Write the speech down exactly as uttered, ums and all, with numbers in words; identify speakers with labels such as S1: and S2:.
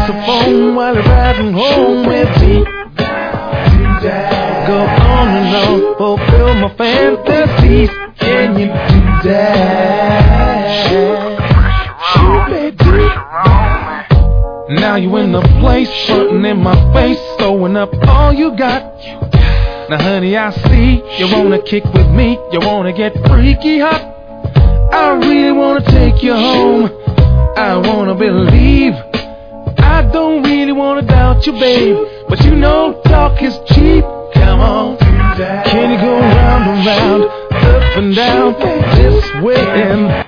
S1: saxophone while you're riding home with me. Go on and on, fulfill my fantasies. Can you do that? Sure, baby. Now you in the place, frontin' in my face, throwing up all you got. Now honey, I see you wanna kick with me, you wanna get freaky hot. I really wanna take you home, I wanna believe. I don't really wanna doubt you, babe, but you know talk is cheap. Come on, can you go round and round, up and down, this way and